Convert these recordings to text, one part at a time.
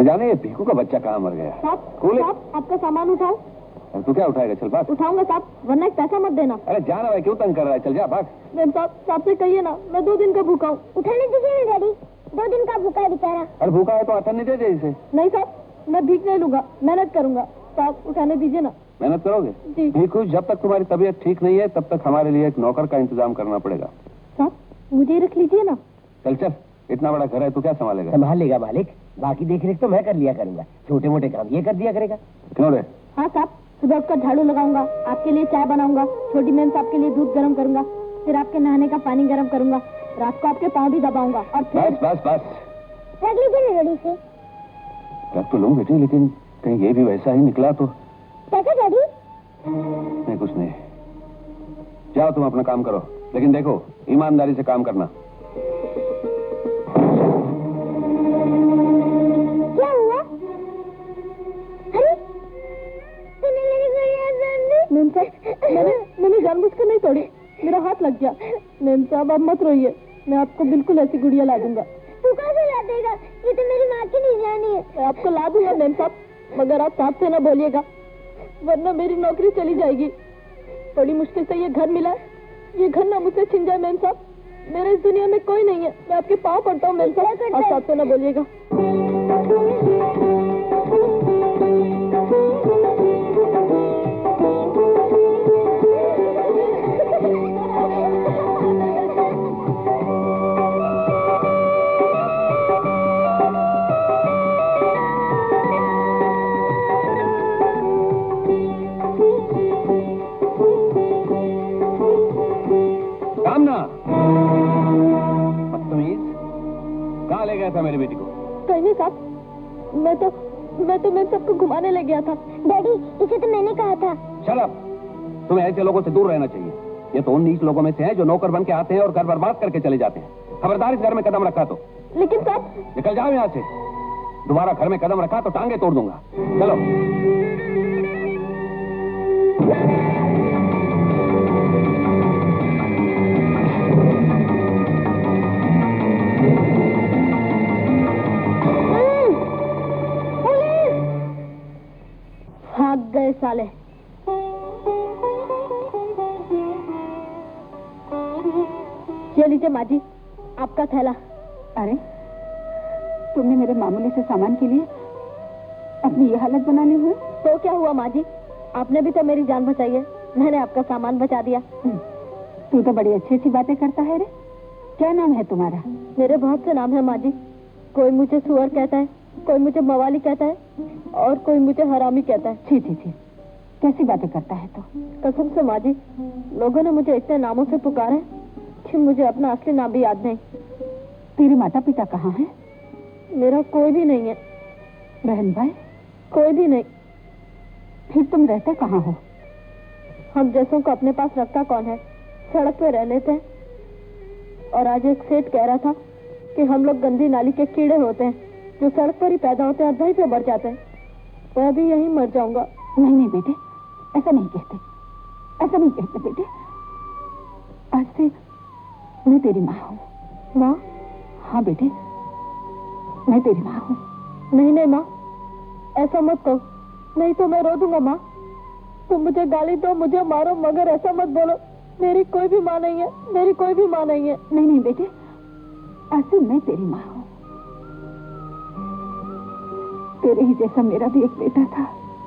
जाने ये पीकू का बच्चा कहाँ मर गया। साहब आपका सामान उठाओ। तू क्या उठाएगा? चल भाग। उठाऊंगा साहब, वरना एक पैसा मत देना। अरे जाना भाई, क्यों तंग कर रहा है? चल जा भाग। मैम साहब से कहिए ना, मैं 2 दिन का भूखा हूँ। उठाने दीजिए ना डैडी, 2 दिन का भूखा है बेचारा। अरे भूखा है तो अथन नहीं दे इसे। नहीं साहब, मैं भीख नहीं लूंगा, मेहनत करूंगा। साहब उठाने दीजिए ना। मेहनत करोगे? जी। भीखू, जब तक तुम्हारी तबीयत ठीक नहीं है तब तक हमारे लिए एक नौकर का इंतजाम करना पड़ेगा। साहब मुझे ही रख लीजिए ना। चल चल, इतना बड़ा घर है, तू क्या संभालेगा? संभाल लेगा मालिक, बाकी देख रेख तो मैं कर लिया करूंगा, छोटे मोटे काम ये कर दिया करेगा। क्यों रे? हाँ साहब, सुबह उठकर झाड़ू लगाऊंगा, आपके लिए चाय बनाऊंगा, छोटी मैम साहब के लिए दूध गर्म करूंगा, फिर आपके नहाने का पानी गर्म करूंगा, रात को आपके पाँव भी दबाऊंगा और फिर... बस रख लीजिए ना डैडी से। रख तो लूं बेटी, लेकिन कहीं ये भी वैसा ही निकला तो। कैसे डैडी? नहीं कुछ नहीं, जाओ तुम अपना काम करो, लेकिन देखो ईमानदारी से काम करना। क्या हुआ? अरे मैम साहब, मैंने जानबूझकर नहीं तोड़ी, मेरा हाथ लग गया। मैम साहब आप मत रोइए, मैं आपको बिल्कुल ऐसी गुड़िया ला दूंगा। तू कैसे ला देगा? ये तो मेरी माँ की निशानी है। मैं आपको ला दूंगा मैम साहब, मगर आप साहब से ना बोलिएगा, वरना मेरी नौकरी चली जाएगी। बड़ी मुश्किल से ये घर मिला, ये घर ना मुझसे छिन जाए मैम साहब। मेरे इस दुनिया में कोई नहीं है, मैं आपके पाँव पड़ता हूँ मैम साहब, आप साहब से ना बोलिएगा। कहाँ ले गया था मेरी बेटी को? कहीं नहीं साहब, मैं तो सबको घुमाने ले गया था। डैडी इसे तो मैंने कहा था। शट अप, तुम्हें ऐसे लोगों से दूर रहना चाहिए। ये तो उन नीच लोगों में से हैं जो नौकर बन के आते हैं और घर बर्बाद करके चले जाते हैं। खबरदार इस घर में कदम रखा तो। लेकिन साहब... निकल जाओ यहाँ से, दोबारा घर में कदम रखा तो टांगे तोड़ दूंगा। चलो। भाग गए साले। ये लीजिए माँ जी, आपका थैला। अरे तुमने मेरे मामूली से सामान के लिए अपनी ये हालत बनानी हुई? तो क्या हुआ माँ जी, आपने भी तो मेरी जान बचाई है, मैंने आपका सामान बचा दिया। तू तो बड़ी अच्छी सी बातें करता है रे। क्या नाम है तुम्हारा? मेरे बहुत से नाम है माँ जी, कोई मुझे सुअर कहता है, कोई मुझे मवाली कहता है और कोई मुझे हरामी कहता है। छी छी छी, कैसी बातें करता है तो। कसम से माँ जी, लोगों ने मुझे इतने नामों से पुकारा है कि मुझे अपना असली नाम भी याद नहीं। तेरे माता पिता कहाँ हैं? मेरा कोई भी नहीं है। बहन भाई? कोई भी नहीं। फिर तुम रहते कहाँ हो? हम जैसों को अपने पास रखता कौन है, सड़क पे रह लेते हैं। और आज एक सेठ कह रहा था कि हम लोग गंदी नाली के कीड़े होते हैं जो सड़क पर ही पैदा होते हैं और वहीं पे मर जाते हैं। मैं भी यहीं मर जाऊंगा। नहीं नहीं बेटे, ऐसा नहीं कहते, ऐसा नहीं कहते बेटे। आज से मैं तेरी माँ हूँ। माँ? हाँ बेटे, मैं तेरी माँ हूँ। नहीं नहीं माँ, ऐसा मत कहो, नहीं तो मैं रो दूंगा। माँ तुम मुझे गाली दो, मुझे मारो, मगर ऐसा मत बोलो मेरी कोई भी माँ नहीं है, मेरी कोई भी माँ नहीं है। नहीं नहीं बेटे, आज से मैं तेरी माँ हूँ। तेरे ही जैसा मेरा भी एक बेटा था,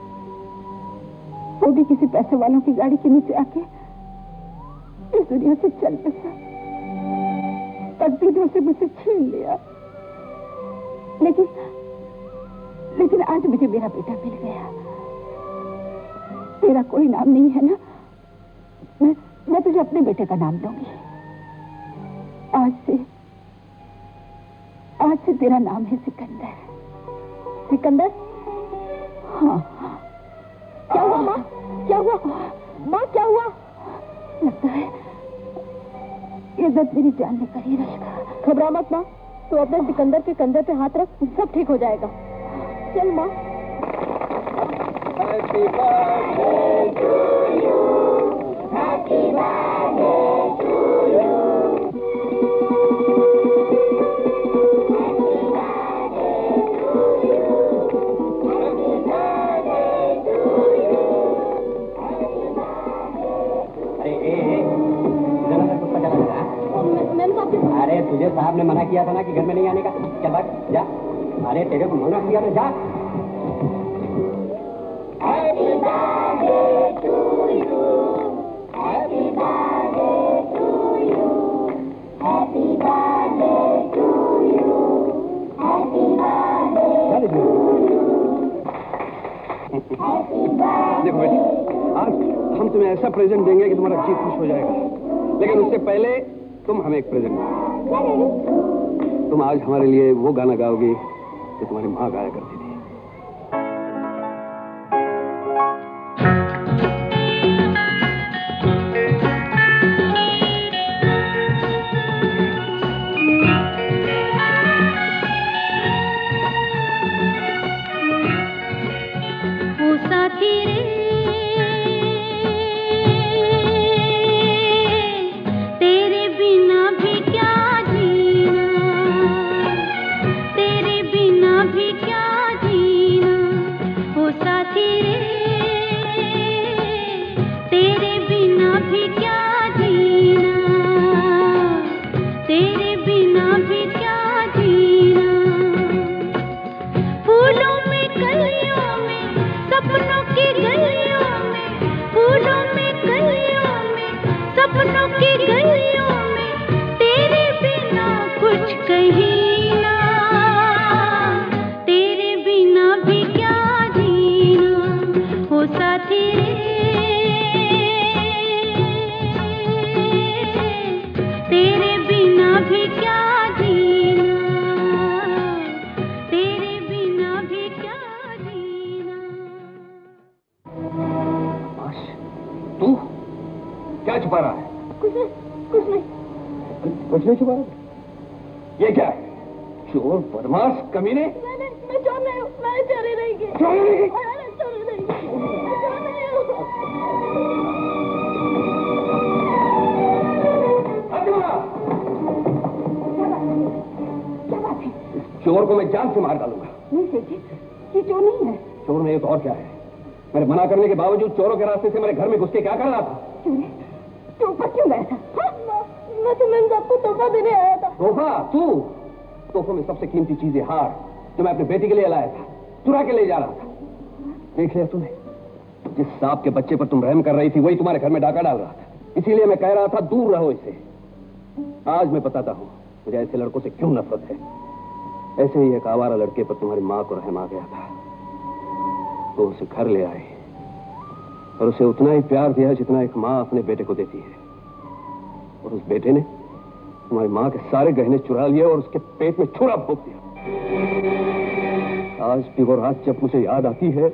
वो भी किसी पैसे वालों की गाड़ी के नीचे आके इस दुनिया से चल बसा। तकदीर ने उसे मुझसे छीन लिया, लेकिन आज मुझे मेरा बेटा मिल गया। तेरा कोई नाम नहीं है ना? मैं तुझे अपने बेटे का नाम दूंगी। आज से तेरा नाम है सिकंदर। सिकंदर? हाँ। क्या हुआ माँ? क्या हुआ माँ? क्या हुआ? लगता है ये दर्द मेरी जान लेकर ही रहेगा। घबरा मत माँ, तो अपने सिकंदर के कंधे पे हाथ रख, सब ठीक हो जाएगा। चल माँ। Happy birthday to you. Happy birthday to you. Happy birthday to you. किया था ना कि घर में नहीं आने का। चल भाग जा। अरे तेरे को मना किया था, जा। Happy birthday to you. Happy birthday to you. Happy birthday to you. Happy birthday to you. Happy birthday. देखो बेटी, आज हम तुम्हें ऐसा प्रेजेंट देंगे कि तुम्हारा जी खुश हो जाएगा, लेकिन उससे पहले तुम हमें एक प्रेजेंट दो। तुम आज हमारे लिए वो गाना गाओगी जो तुम्हारी माँ गाया करती थी। छुपा रहा है? कुछ नहीं। कुछ नहीं छुपा रहा? ये क्या है? चोर, बदमाश, कमीने? मैं चोर नहीं हूँ, मैं चोरी नहीं की। चोरी नहीं की? चोरी नहीं की, मैं चोर नहीं हूँ। क्या बात है? इस चोर को मैं जान से मार डालूंगा। नहीं सेठ जी, ये चोर नहीं है। चोर नहीं तो और क्या है? मेरे मना करने के बावजूद चोरों के रास्ते से मेरे घर में घुस के क्या कर रहा था? तोहफा क्यों गया था? मैं तो मैंने आपको तोहफा देने आया था। तोहफा? तू? तोहफे में सबसे कीमती चीजें हार जो मैं अपने बेटी के लिए लाया था, चुरा के ले जा रहा था। देख लिया तूने? जिस सांप के बच्चे पर तुम रहम कर रही थी वही तुम्हारे घर में डाका डाल रहा था। इसीलिए मैं कह रहा था दूर रहो इससे। आज मैं बताता हूँ मुझे ऐसे लड़कों से क्यों नफरत है। ऐसे ही एक आवारा लड़के पर तुम्हारी माँ को रहम आ गया था तो उसे घर ले आई और उसे उतना ही प्यार दिया जितना एक माँ अपने बेटे को देती है। और उस बेटे ने तुम्हारी माँ के सारे गहने चुरा लिए और उसके पेट में छुरा भोंक दिया। आज की वो रात जब मुझे याद आती है।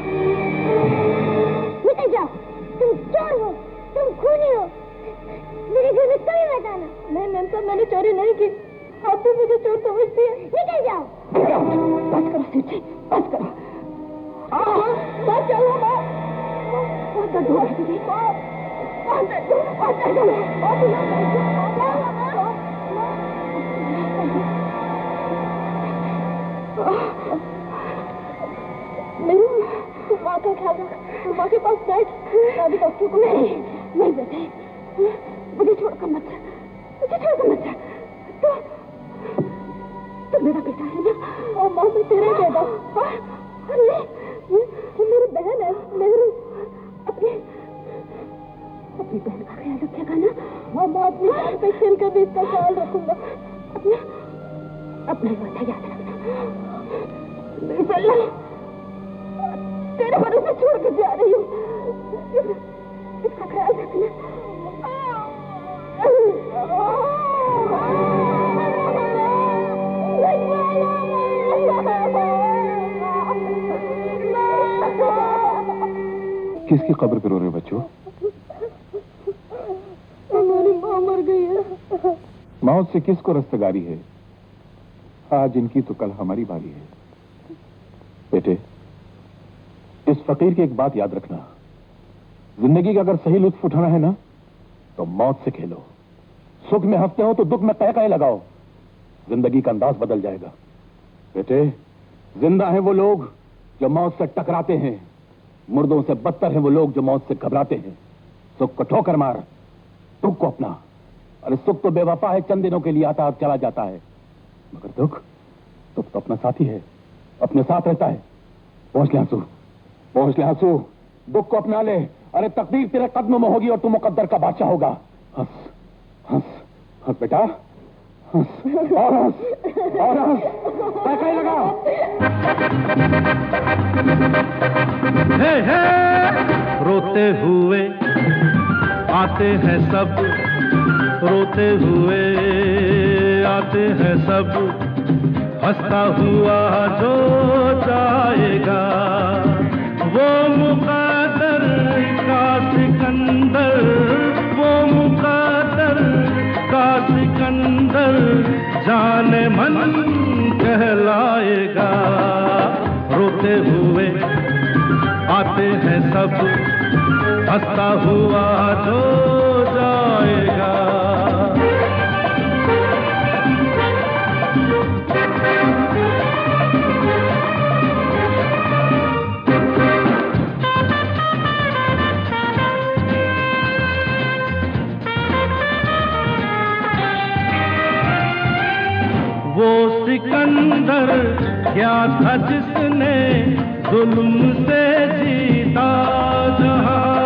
निकल जाओ, तुम चोर हो, तुम खूनी हो, मेरे घर में कभी मत आना। नहीं मैम साहब, मैंने चोरी नहीं की, आप भी मुझे चोर समझती है। निकल जाओ। बस करो सेठ जी, बस करो। बात चलो बहुत दर्द हो रहा है दीदी। मेरी माँ का ख्याल रख, माँ के पास बैठ, मैं अभी डॉक्टर को नहीं बेटे, मुझे छोड़कर मत जा, मुझे छोड़कर मत जा। तो मेरा बेटा है ना? और माँ मैं तेरा ही बेटा। अरे ये मेरी बहन है, मेरी। अपनी बहन का ख्याल रखेगा ना? हाँ, मैं अपनी जान पे खेल कर भी इसका ख्याल रखूंगा। अपना वादा याद रखना। मेरी बल्ला, तेरे भरोसे छोड़ कर जा रही हूँ, इसका ख्याल रखना। किसकी कब्र पे रो रहे हो बच्चों? हमारी माँ मर गई है। मौत से किसको रस्तगारी है? आज इनकी तो कल हमारी बारी है। बेटे, इस फकीर की एक बात याद रखना, जिंदगी का अगर सही लुत्फ उठाना है ना तो मौत से खेलो। सुख में हंसते हो तो दुख में कह लगाओ, जिंदगी का अंदाज बदल जाएगा। बेटे, जिंदा हैं वो लोग जो मौत से टकराते हैं, मुर्दों से बदतर हैं वो लोग जो मौत से घबराते हैं। सुख को ठोकर मार, दुख को अपना। अरे सुख तो बेवफा है, चंद दिनों के लिए आता चला जाता है। मगर दुख दुख तो अपना साथी है, अपने साथ रहता है। पहुंच ले आंसू, पहुंच ले आंसू, दुख को अपना ले। अरे तकदीर तेरे कदमों में होगी और तू मुकद्दर का बादशाह होगा। हंस हंस हंस बेटा, हंस और हंस और हंस, पैसा ही लगा। हे रोते हुए आते हैं सब, रोते हुए आते हैं सब, हंसता हुआ जो जाएगा वो मुकद्दर का सिकंदर, वो मुकद्दर का सिकंदर जाने मन कहलाएगा। रोते हुए आते हैं सब, हंसता हुआ जो जाएगा। वो सिकंदर क्या था जिसने जुल्म से जीता जहां,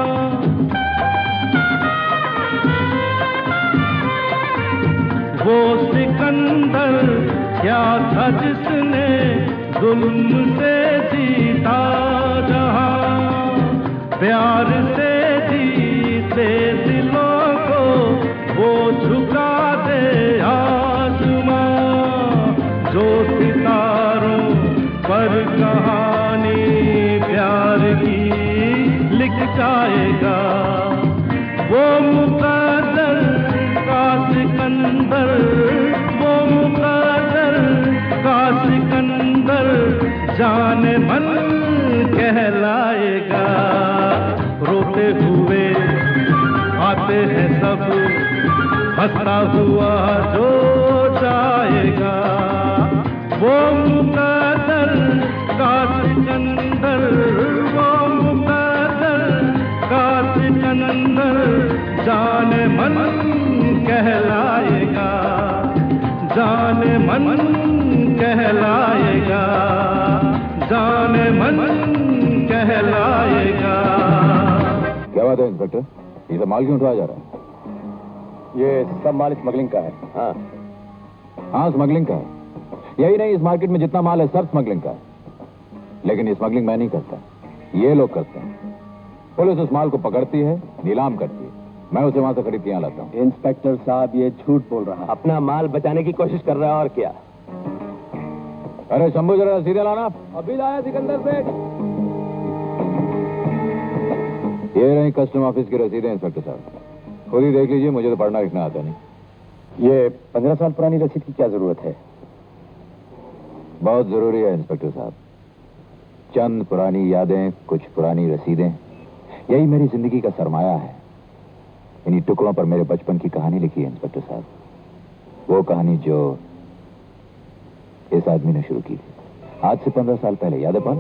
वो सिकंदर क्या था जिसने जुल्म से जीता जहां, प्यार से जीते दिलों को वो झुका दे आसमां, जो सितारों पर कहानी प्यार की लिख जाएगा। वो मुकद्दर का सिकंदर, वो मुकद्दर का सिकंदर जाने मन कहलाएगा। रोते हुए आते हैं सब, हंसता हुआ जो जाएगा वो मुकद्दर का सिकंदर, वो मुकद्दर का सिकंदर जाने मन कहलाएगा, जाने मन कहलाएगा, जाने मन कहलाएगा। क्या बात है इंस्पेक्टर, ये सब माल क्यों उठाया जा रहा है? ये सब माल स्मगलिंग का है। हाँ हाँ, स्मगलिंग का है। यही नहीं, इस मार्केट में जितना माल है सब स्मगलिंग का है। लेकिन ये स्मगलिंग मैं नहीं करता, ये लोग करते हैं। पुलिस उस माल को पकड़ती है, नीलाम करती है, मैं उसे वहां से खरीद के यहाँ लाता हूँ। इंस्पेक्टर साहब ये झूठ बोल रहा है, अपना माल बचाने की कोशिश कर रहा है और क्या। अरे शंभू जरा सीधे लाना। अभी लाया सिकंदर सेठ। ये रही कस्टम ऑफिस की रसीदें इंस्पेक्टर साहब, खुद ही देख लीजिए, मुझे तो पढ़ना लिखना आता नहीं। ये 15 साल पुरानी रसीद की क्या जरूरत है? बहुत जरूरी है इंस्पेक्टर साहब। चंद पुरानी यादें, कुछ पुरानी रसीदें, यही मेरी जिंदगी का सरमाया है। इन्हीं टुकड़ों पर मेरे बचपन की कहानी लिखी है इंस्पेक्टर साहब, वो कहानी जो इस आदमी ने शुरू की थी आज से 15 साल पहले। याद है पाल?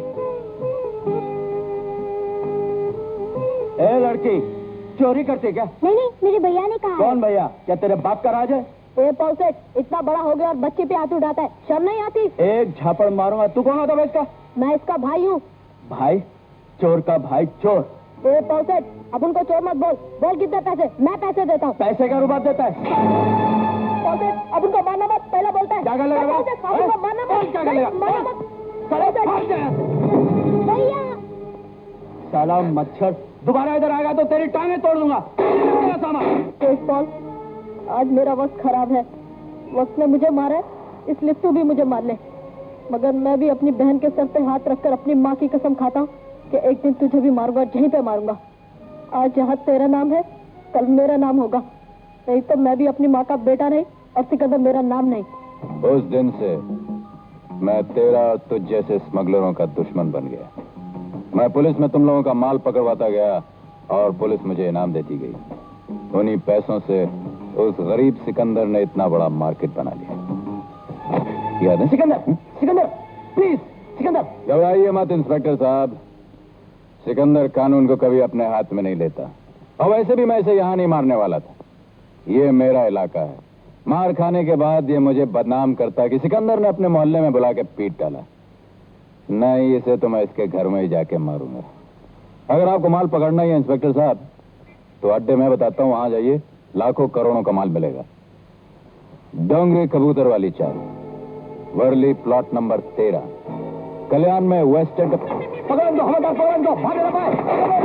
ए लड़की, चोरी करते क्या? नहीं नहीं, मेरे भैया ने कहा। कौन भैया? क्या तेरे बाप का राज है? ए पॉल सेठ, इतना बड़ा हो गया और बच्चे पे हाथ उठाता है, शर्म नहीं आती? एक झापड़ मारूंगा। तू कौन होता है इसका? मैं इसका भाई हूँ। भाई? चोर का भाई चोर? ए पॉल सेठ, अब उनको चोर मत बोल। बोल कितने पैसे? मैं पैसे देता हूँ। पैसे का रुबाब देता है? पॉल सेठ, अब उनको मारना मत, पहले बोलता है। क्या कर लेगा? पॉल सेठ, अब उनको मारना मत। क्या कर लेगा? मारना मत। साला भाग जा यहाँ से। भैया, साला मच्छर दोबारा इधर आएगा तो तेरी टांगें तोड़ दूंगा। पॉल, आज मेरा वक्त खराब है। वक्त ने मुझे मारा है, इसलिए तू भी मुझे मार ले। मगर मैं भी अपनी बहन के सर पे हाथ रखकर अपनी माँ की कसम खाता हूँ कि एक दिन तुझे भी मारूंगा, यहीं पे मारूंगा। आज यहाँ तेरा नाम है, कल मेरा नाम होगा। नहीं तो मैं भी अपनी माँ का बेटा नहीं और सिकंदर मेरा नाम नहीं। उस दिन से मैं तेरा और तुझ जैसे स्मगलरों का दुश्मन बन गया। मैं पुलिस में तुम लोगों का माल पकड़वाता गया और पुलिस मुझे इनाम देती गई। उन्हीं पैसों से उस गरीब सिकंदर ने इतना बड़ा मार्केट बना लिया। याद है? सिकंदर, सिकंदर, प्लीज सिकंदर। घबराइए मत इंस्पेक्टर साहब, सिकंदर कानून को कभी अपने हाथ में नहीं लेता। और वैसे भी मैं इसे यहाँ नहीं मारने वाला था। ये मेरा इलाका है, मार खाने के बाद ये मुझे बदनाम करता कि सिकंदर ने अपने मोहल्ले में बुला के पीट डाला। नहीं, इसे तो मैं इसके घर में ही जाके मारूंगा। अगर आपको माल पकड़ना ही है इंस्पेक्टर साहब, तो अड्डे में बताता हूं, वहां जाइए, लाखों करोड़ों का माल मिलेगा। डोंगरी कबूतर वाली चाल, वर्ली प्लॉट नंबर 13, कल्याण में वेस्ट एंड। पकड़ दो, हमें पकड़ दो, भागे ना पाए।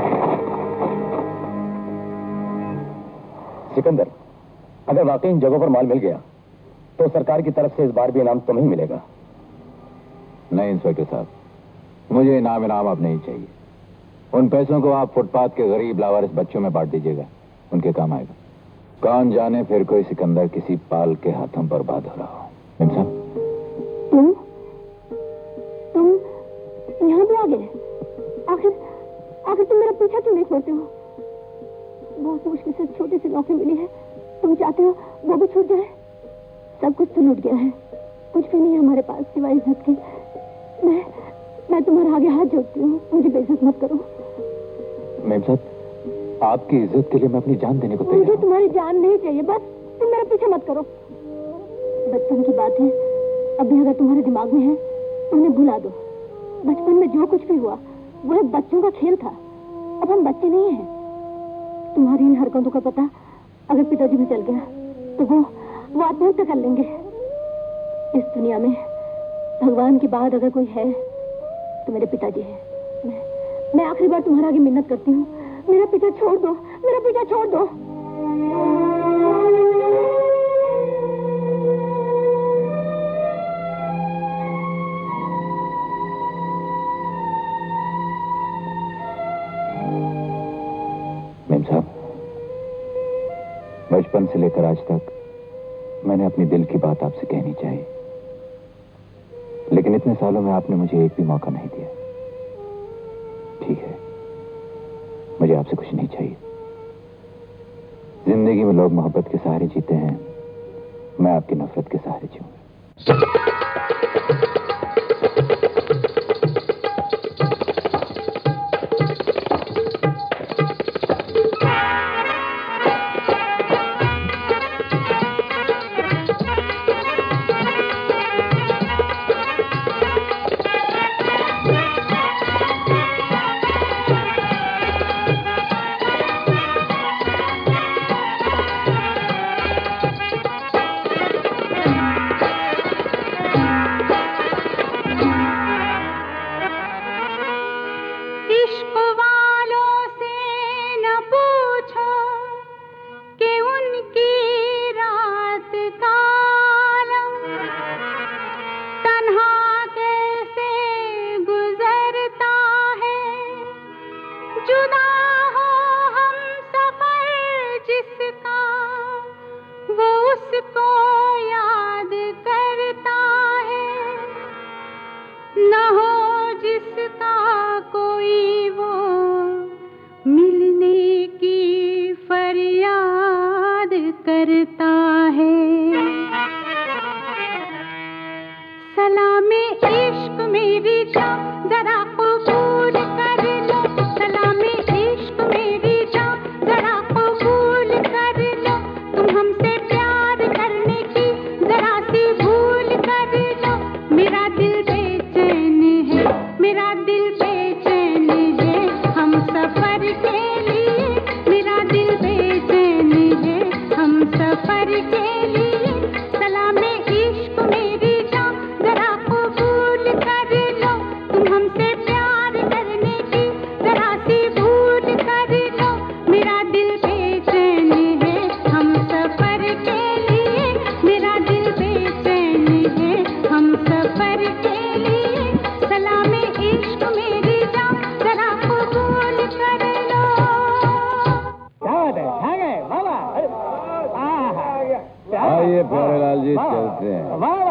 सिकंदर, अगर वाकई इन जगहों पर माल मिल गया तो सरकार की तरफ से इस बार भी इनाम तुम्हें ही मिलेगा। नहीं इंस्पेक्टर साहब, मुझे इनाम अब नहीं चाहिए। उन पैसों को आप फुटपाथ के गरीब लावारिस बच्चों में बांट दीजिएगा, उनके काम आएगा। कौन जाने फिर कोई सिकंदर किसी पाल के हाथों बर्बाद हो रहा हो। साहब, तुम यहाँ भी आ गए? आखिर तुम मेरा पीछा क्यों नहीं छोड़ते हो? बहुत मुश्किल से छोटी सी नौकरी मिली है, तुम चाहते हो वो भी छूट जाए? सब कुछ तो लूट गया है, कुछ भी नहीं है हमारे पास सिवाय इज्जत के। मैं तुम्हारे आगे हाथ जोड़ती हूँ, मुझे बेइज्जत मत करो। मैम साहब, आपकी इज्जत के लिए मैं अपनी जान देने को तैयार हूं। मुझे तुम्हारी जान नहीं चाहिए, बस तुम मेरा पीछा मत करो। बचपन की बात है, अभी अगर तुम्हारे दिमाग में है उन्हें भुला दो। बचपन में जो कुछ भी हुआ वो एक बच्चों का खेल था। अब हम बच्चे नहीं हैं। तुम्हारी इन हरकतों का पता अगर पिताजी में चल गया तो वो आत्महत्या कर लेंगे। इस दुनिया में भगवान के बाद अगर कोई है तो मेरे पिताजी हैं। मैं आखिरी बार तुम्हारे आगे मिन्नत करती हूँ, मेरा पीछा छोड़ दो, मेरा पीछा छोड़ दो। मैम साहब, बचपन से लेकर आज तक मैंने अपनी दिल की बात आपसे कहनी चाहिए, लेकिन इतने सालों में आपने मुझे एक भी मौका नहीं दिया। ठीक है, मुझे आपसे कुछ नहीं चाहिए। जिंदगी में लोग मोहब्बत के सहारे जीते हैं, मैं आपकी नफरत के सहारे जीऊंगा। आइए प्यारेलाल जी, चलते हैं।